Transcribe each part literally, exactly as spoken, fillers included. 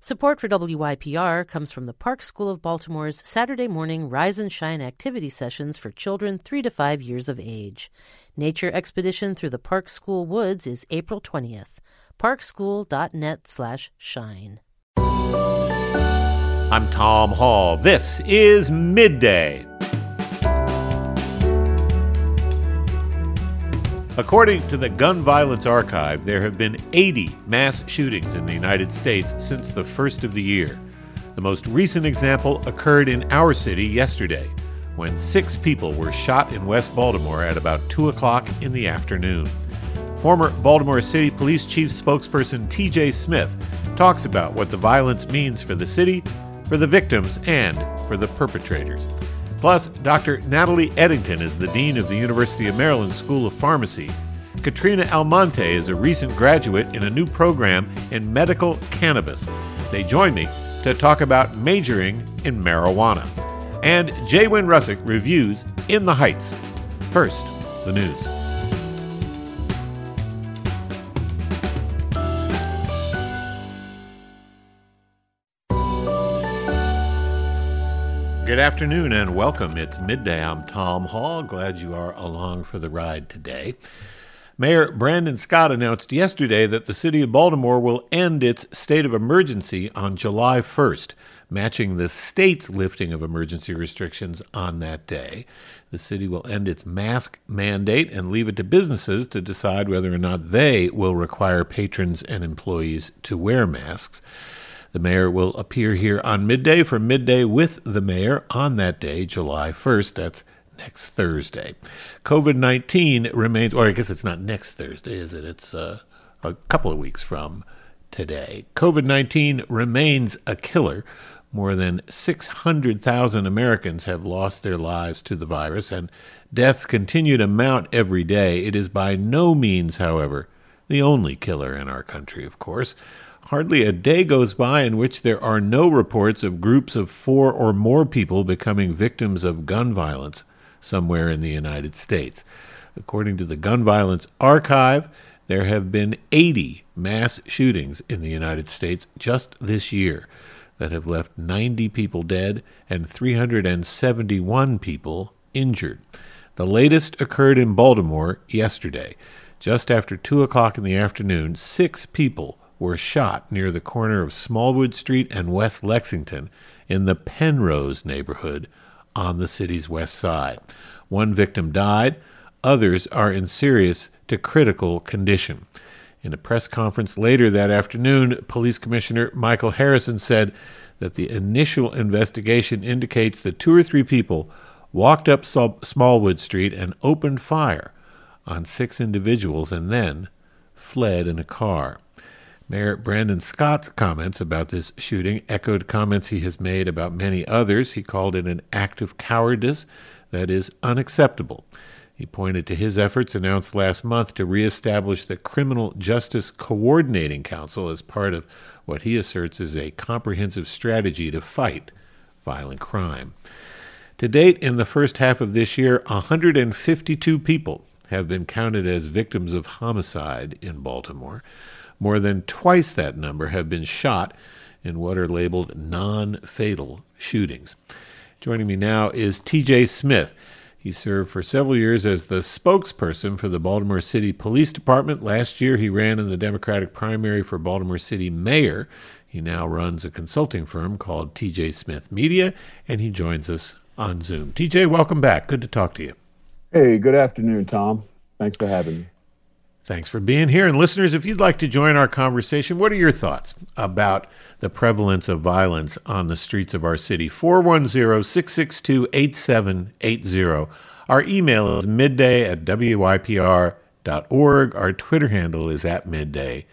Support for W Y P R comes from the Park School of Baltimore's Saturday morning Rise and Shine activity sessions for children three to five years of age. Nature expedition through the Park School woods is April twentieth. parkschool.net slash shine. I'm Tom Hall. This is Midday. According to the Gun Violence Archive, there have been eighty mass shootings in the United States since the first of the year. The most recent example occurred in our city yesterday, when six people were shot in West Baltimore at about two o'clock in the afternoon. Former Baltimore City Police Chief spokesperson T J Smith talks about what the violence means for the city, for the victims, and for the perpetrators. Plus, Doctor Natalie Eddington is the Dean of the University of Maryland School of Pharmacy. Katrina Almonte is a recent graduate in a new program in medical cannabis. They join me to talk about majoring in marijuana. And Jay Wynn Russick reviews In the Heights. First, the news. Good afternoon and welcome. It's midday. I'm Tom Hall. Glad you are along for the ride today. Mayor Brandon Scott announced yesterday that the city of Baltimore will end its state of emergency on July first, matching the state's lifting of emergency restrictions on that day. The city will end its mask mandate and leave it to businesses to decide whether or not they will require patrons and employees to wear masks. The mayor will appear here on Midday for Midday with the Mayor on that day, July first. That's next Thursday. covid nineteen remains, or I guess it's not next Thursday, is it? It's uh, a couple of weeks from today. covid nineteen remains a killer. More than six hundred thousand Americans have lost their lives to the virus, and deaths continue to mount every day. It is by no means, however, the only killer in our country, of course. Hardly a day goes by in which there are no reports of groups of four or more people becoming victims of gun violence somewhere in the United States. According to the Gun Violence Archive, there have been eighty mass shootings in the United States just this year that have left ninety people dead and three hundred seventy-one people injured. The latest occurred in Baltimore yesterday. Just after two o'clock in the afternoon, six people were shot near the corner of Smallwood Street and West Lexington in the Penrose neighborhood on the city's west side. One victim died. Others are in serious to critical condition. In a press conference later that afternoon, Police Commissioner Michael Harrison said that the initial investigation indicates that two or three people walked up Smallwood Street and opened fire on six individuals and then fled in a car. Mayor Brandon Scott's comments about this shooting echoed comments he has made about many others. He called it an act of cowardice that is unacceptable. He pointed to his efforts announced last month to reestablish the Criminal Justice Coordinating Council as part of what he asserts is a comprehensive strategy to fight violent crime. To date, in the first half of this year, one hundred fifty-two people have been counted as victims of homicide in Baltimore. More than twice that number have been shot in what are labeled non-fatal shootings. Joining me now is T J Smith. He served for several years as the spokesperson for the Baltimore City Police Department. Last year, he ran in the Democratic primary for Baltimore City Mayor. He now runs a consulting firm called T J Smith Media, and he joins us on Zoom. T J, welcome back. Good to talk to you. Hey, good afternoon, Tom. Thanks for having me. Thanks for being here. And listeners, if you'd like to join our conversation, what are your thoughts about the prevalence of violence on the streets of our city? four one zero, six six two, eight seven eight zero. Our email is midday at W Y P R dot org. Our Twitter handle is at midday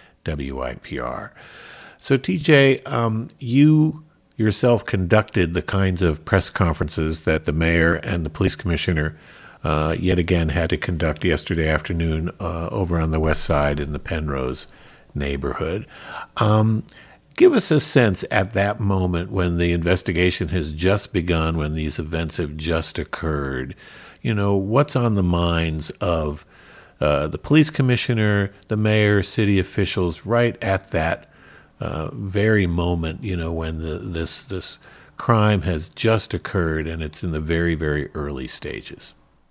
W Y P R. So, T J, um, you yourself conducted the kinds of press conferences that the mayor and the police commissioner Uh, yet again had to conduct yesterday afternoon uh, over on the west side in the Penrose neighborhood. Um, give us a sense at that moment when the investigation has just begun, when these events have just occurred, you know, what's on the minds of uh, the police commissioner, the mayor, city officials right at that uh, very moment, you know, when the, this this crime has just occurred and it's in the very, very early stages?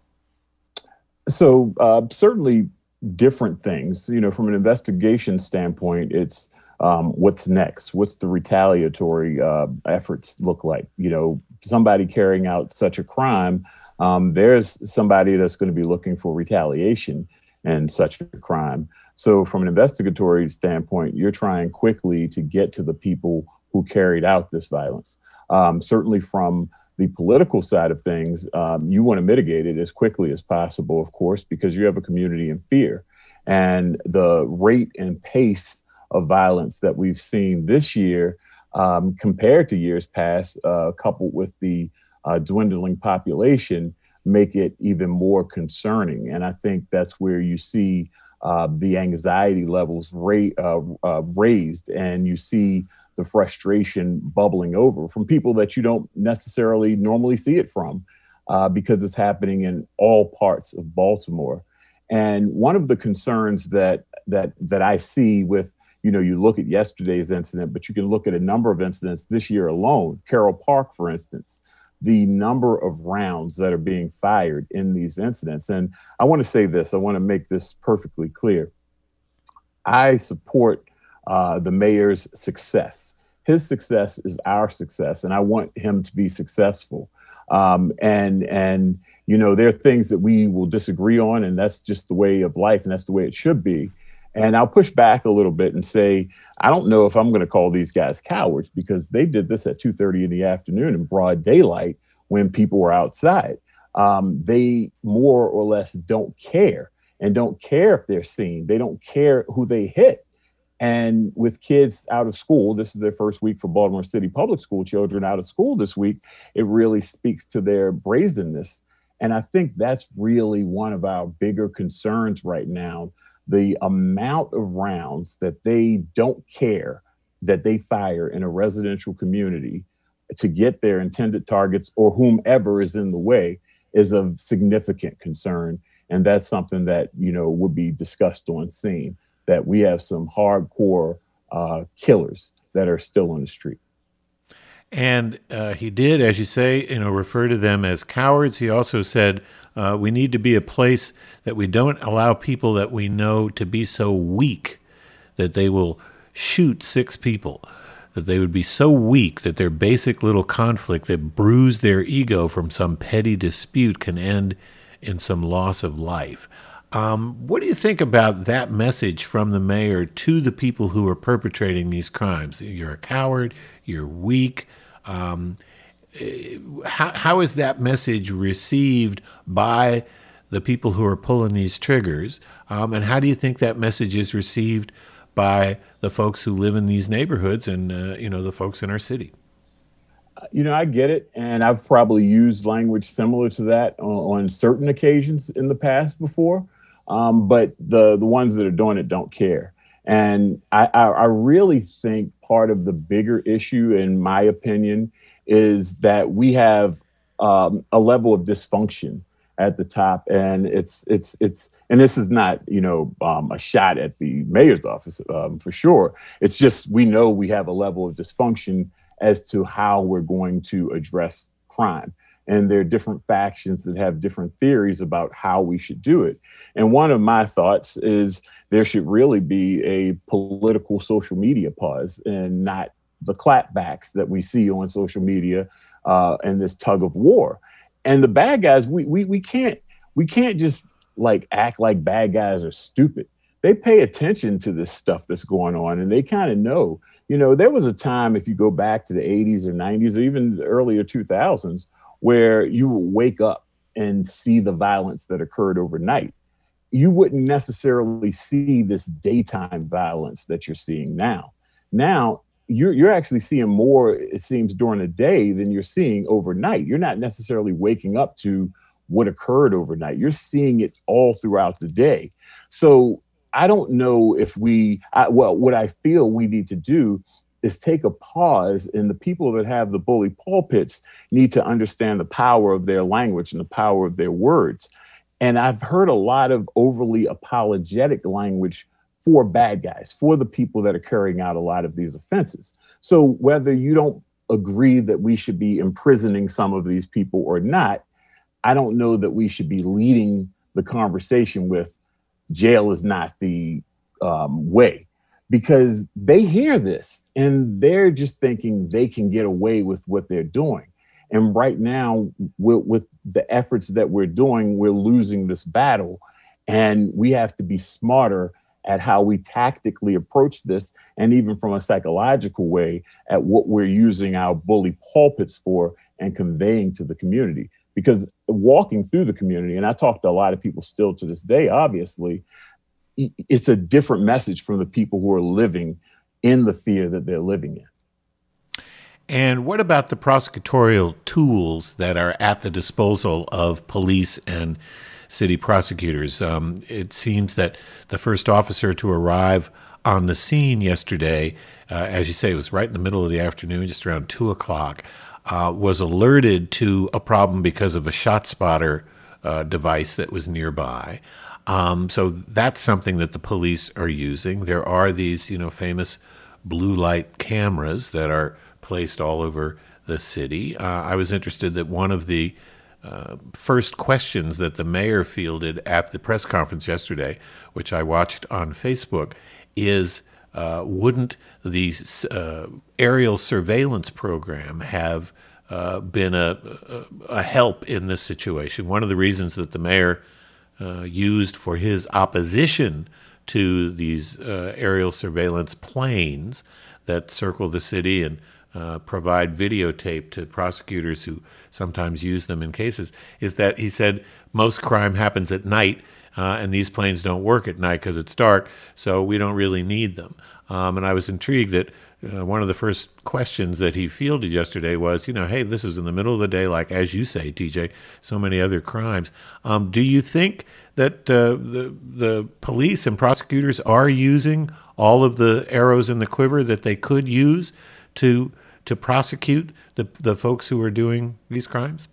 So uh, certainly different things. You know, from an investigation standpoint, it's um, what's next? What's the retaliatory uh, efforts look like? You know, somebody carrying out such a crime, um, there's somebody that's going to be looking for retaliation in such a crime. So from an investigatory standpoint, you're trying quickly to get to the people who carried out this violence. Um, certainly from the political side of things, um, you want to mitigate it as quickly as possible, of course, because you have a community in fear. And the rate and pace of violence that we've seen this year, um, compared to years past, uh, coupled with the uh, dwindling population, make it even more concerning. And I think that's where you see uh, the anxiety levels ra- uh, uh, raised, and you see the frustration bubbling over from people that you don't necessarily normally see it from, uh, because it's happening in all parts of Baltimore. And one of the concerns that that that I see with, you know, you look at yesterday's incident, but you can look at a number of incidents this year alone. Carroll Park, for instance, the number of rounds that are being fired in these incidents. And I want to say this, I want to make this perfectly clear. I support uh, the mayor's success. His success is our success, and I want him to be successful. Um, and, and, you know, there are things that we will disagree on, and that's just the way of life, and that's the way it should be. And I'll push back a little bit and say, I don't know if I'm going to call these guys cowards, because they did this at two thirty in the afternoon in broad daylight when people were outside. Um, they more or less don't care, and don't care if they're seen. They don't care who they hit. And with kids out of school, this is their first week for Baltimore City public school children out of school this week. It really speaks to their brazenness. And I think that's really one of our bigger concerns right now. The amount of rounds that they don't care that they fire in a residential community to get their intended targets or whomever is in the way is of significant concern. And that's something that, you know, would be discussed on scene, that we have some hardcore uh, killers that are still on the street. And uh, he did, as you say, you know, refer to them as cowards. He also said, uh, we need to be a place that we don't allow people that we know to be so weak that they will shoot six people, that they would be so weak that their basic little conflict that bruised their ego from some petty dispute can end in some loss of life. Um, what do you think about that message from the mayor to the people who are perpetrating these crimes? You're a coward, you're weak. Um, how, how is that message received by the people who are pulling these triggers? Um, and how do you think that message is received by the folks who live in these neighborhoods and, uh, you know, the folks in our city? You know, I get it. And I've probably used language similar to that on, on certain occasions in the past before. Um, but the, the ones that are doing it don't care. And I, I, I really think part of the bigger issue, in my opinion, is that we have um, a level of dysfunction at the top. And it's it's it's and this is not, you know, um, a shot at the mayor's office, um, for sure. It's just we know we have a level of dysfunction as to how we're going to address crime. And there are different factions that have different theories about how we should do it. And one of my thoughts is there should really be a political social media pause, and not the clapbacks that we see on social media uh, and this tug of war. And the bad guys, we we we can't we can't just like act like bad guys are stupid. They pay attention to this stuff that's going on, and they kind of know. You know, there was a time, if you go back to the eighties or nineties or even the earlier two thousands, where you would wake up and see the violence that occurred overnight. You wouldn't necessarily see this daytime violence that you're seeing now. Now, you're, you're actually seeing more, it seems, during the day than you're seeing overnight. You're not necessarily waking up to what occurred overnight. You're seeing it all throughout the day. So I don't know if we, I, well, what I feel we need to do is take a pause, and the people that have the bully pulpits need to understand the power of their language and the power of their words. And I've heard a lot of overly apologetic language for bad guys, for the people that are carrying out a lot of these offenses. So whether you don't agree that we should be imprisoning some of these people or not, I don't know that we should be leading the conversation with jail is not the um, way, because they hear this and they're just thinking they can get away with what they're doing. And right now, with, with the efforts that we're doing, we're losing this battle. And we have to be smarter at how we tactically approach this, and even from a psychological way at what we're using our bully pulpits for and conveying to the community. Because walking through the community, and I talk to a lot of people still to this day, obviously, it's a different message from the people who are living in the fear that they're living in. And what about the prosecutorial tools that are at the disposal of police and city prosecutors? Um, it seems that the first officer to arrive on the scene yesterday, uh, as you say, it was right in the middle of the afternoon, just around two o'clock, uh, was alerted to a problem because of a shot spotter uh, device that was nearby. Um, so that's something that the police are using. There are these, you know, famous blue light cameras that are placed all over the city. Uh, I was interested that one of the uh, first questions that the mayor fielded at the press conference yesterday, which I watched on Facebook, is uh, wouldn't the uh, aerial surveillance program have uh, been a, a, a help in this situation? One of the reasons that the mayor uh, used for his opposition to these uh, aerial surveillance planes that circle the city and Uh, provide videotape to prosecutors who sometimes use them in cases, is that he said most crime happens at night, uh, and these planes don't work at night because it's dark, so we don't really need them. Um, and I was intrigued that uh, one of the first questions that he fielded yesterday was, you know, hey, this is in the middle of the day, like, as you say, T J, so many other crimes. Um, do you think that uh, the the police and prosecutors are using all of the arrows in the quiver that they could use to to prosecute the the folks who are doing these crimes?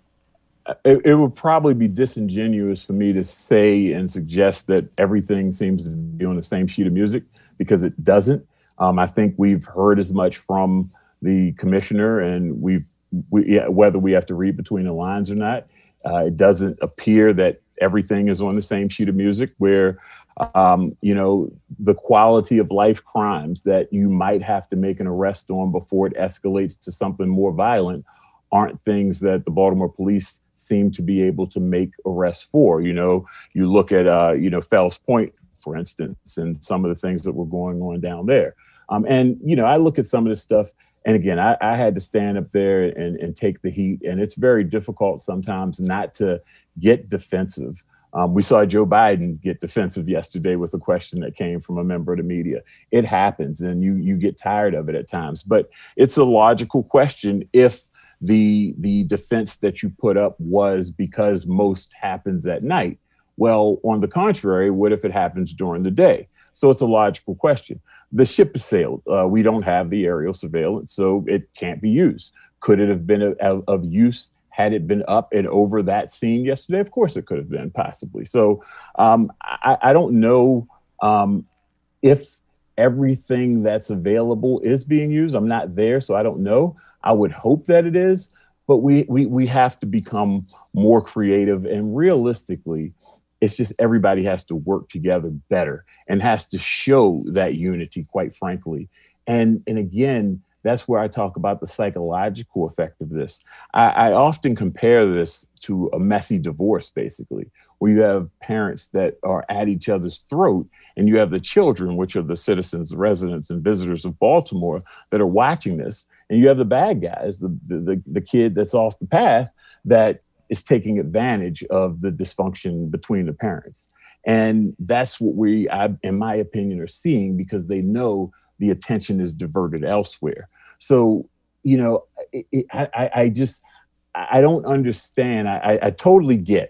It, it would probably be disingenuous for me to say and suggest that everything seems to be on the same sheet of music, because it doesn't. Um, I think we've heard as much from the commissioner, and we've we, yeah, whether we have to read between the lines or not, uh, it doesn't appear that everything is on the same sheet of music, where Um, you know, the quality of life crimes that you might have to make an arrest on before it escalates to something more violent aren't things that the Baltimore police seem to be able to make arrests for. You know, you look at, uh, you know, Fells Point, for instance, and some of the things that were going on down there. Um, and, you know, I look at some of this stuff, and again, I, I had to stand up there and, and take the heat, and it's very difficult sometimes not to get defensive. Um, we saw Joe Biden get defensive yesterday with a question that came from a member of the media. It happens, and you you get tired of it at times. But it's a logical question if the the defense that you put up was because most happens at night. Well, on the contrary, what if it happens during the day? So it's a logical question. The ship has sailed. Uh, we don't have the aerial surveillance, so it can't be used. Could it have been a, a, of use had it been up and over that scene yesterday? Of course it could have been, possibly. So um, I, I don't know um, if everything that's available is being used. I'm not there, so I don't know. I would hope that it is, but we we we have to become more creative, and realistically, it's just everybody has to work together better and has to show that unity, quite frankly. And and again, that's where I talk about the psychological effect of this. I, I often compare this to a messy divorce, basically, where you have parents that are at each other's throat, and you have the children, which are the citizens, residents, and visitors of Baltimore that are watching this. And you have the bad guys, the, the, the kid that's off the path that is taking advantage of the dysfunction between the parents. And that's what we, I, in my opinion, are seeing, because they know the attention is diverted elsewhere. So, you know, it, it, I, I just, I don't understand. I, I totally get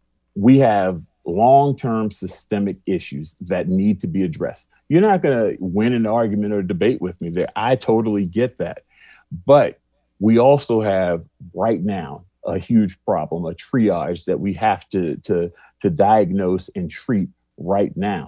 we have long-term systemic issues that need to be addressed. You're not going to win an argument or debate with me there. I totally get that. But we also have right now a huge problem, a triage that we have to, to, to diagnose and treat right now.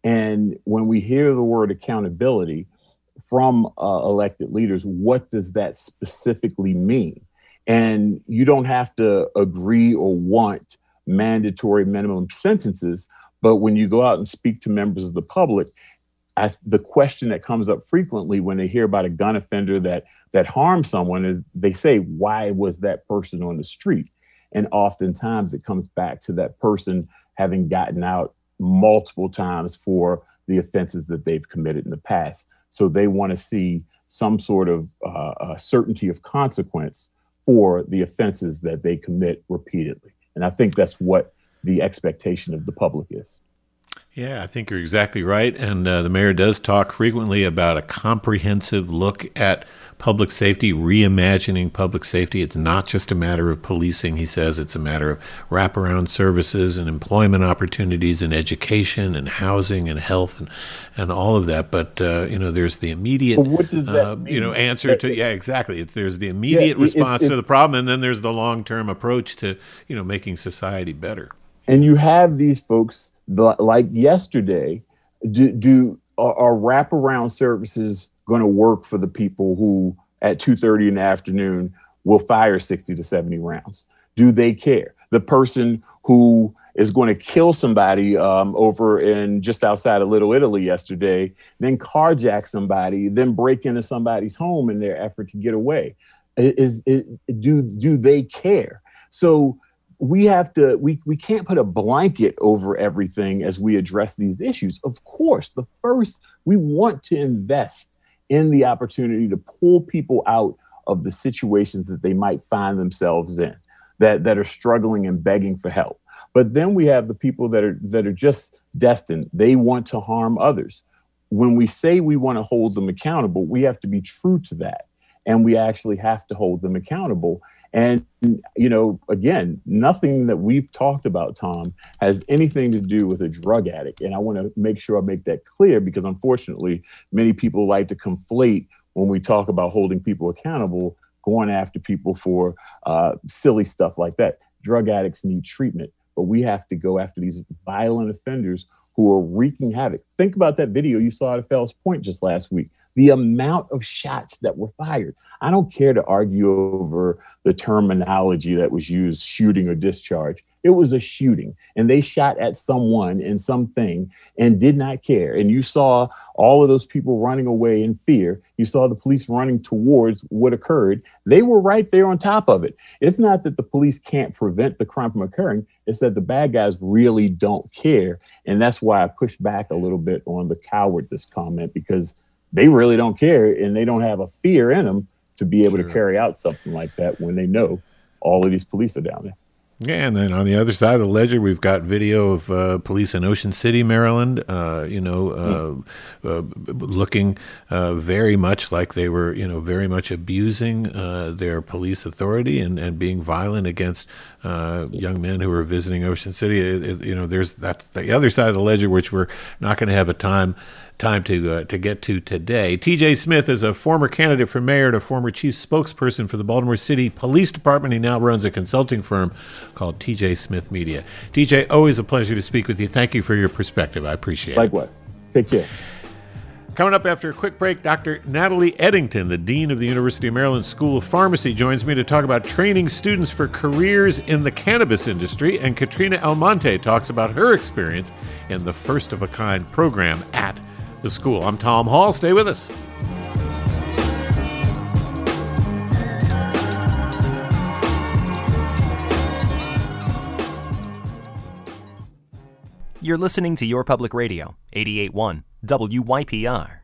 And when we hear the word accountability from uh, elected leaders, what does that specifically mean? And you don't have to agree or want mandatory minimum sentences, but when you go out and speak to members of the public, I, the question that comes up frequently when they hear about a gun offender that that harmed someone is they say, why was that person on the street? And oftentimes it comes back to that person having gotten out multiple times for the offenses that they've committed in the past. So they want to see some sort of uh, uh, certainty of consequence for the offenses that they commit repeatedly. And I think that's what the expectation of the public is. Yeah, I think you're exactly right. And uh, the mayor does talk frequently about a comprehensive look at public safety, reimagining public safety. It's not just a matter of policing, he says. It's a matter of wraparound services and employment opportunities and education and housing and health and, and all of that. But, uh, you know, there's the immediate, what does that uh, mean? you know, answer to, yeah, exactly. It's, there's the immediate yeah, response it's, it's, to the problem, and then there's the long-term approach to, you know, making society better. And you have these folks, the, like yesterday, do, do are, are wraparound services going to work for the people who at two thirty in the afternoon will fire sixty to seventy rounds? Do they care? The person who is going to kill somebody um, over in just outside of Little Italy yesterday, then carjack somebody, then break into somebody's home in their effort to get away. Is, is, do, do they care? So we have to, we, we can't put a blanket over everything as we address these issues. Of course, the first, we want to invest in the opportunity to pull people out of the situations that they might find themselves in, that, that are struggling and begging for help. But then we have the people that are that are just destined. They want to harm others. When we say we want to hold them accountable, we have to be true to that. And we actually have to hold them accountable. And, you know, again, nothing that we've talked about, Tom, has anything to do with a drug addict. And I want to make sure I make that clear, because unfortunately, many people like to conflate when we talk about holding people accountable, going after people for uh, silly stuff like that. Drug addicts need treatment, but we have to go after these violent offenders who are wreaking havoc. Think about that video you saw at Fells Point just last week. The amount of shots that were fired. I don't care to argue over the terminology that was used, shooting or discharge. It was a shooting, and they shot at someone and something and did not care. And you saw all of those people running away in fear. You saw the police running towards what occurred. They were right there on top of it. It's not that the police can't prevent the crime from occurring. It's that the bad guys really don't care. And that's why I push back a little bit on the cowardice comment, because they really don't care, and they don't have a fear in them to be able sure. to carry out something like that when they know all of these police are down there. Yeah, and then on the other side of the ledger, we've got video of uh, police in Ocean City, Maryland, uh, you know, uh, mm. uh, looking uh, very much like they were, you know, very much abusing uh, their police authority and, and being violent against uh, young men who were visiting Ocean City. It, it, you know, there's that's the other side of the ledger, which we're not going to have a time time to uh, to get to today. T J Smith is a former candidate for mayor and a former chief spokesperson for the Baltimore City Police Department. He now runs a consulting firm called T J Smith Media. T J, always a pleasure to speak with you. Thank you for your perspective. I appreciate Likewise. it. Likewise. Take care. Coming up after a quick break, Doctor Natalie Eddington, the Dean of the University of Maryland School of Pharmacy, joins me to talk about training students for careers in the cannabis industry, and Katrina Almonte talks about her experience in the first-of-a-kind program at the school. I'm Tom Hall. Stay with us. You're listening to Your Public Radio, eighty-eight point one W Y P R.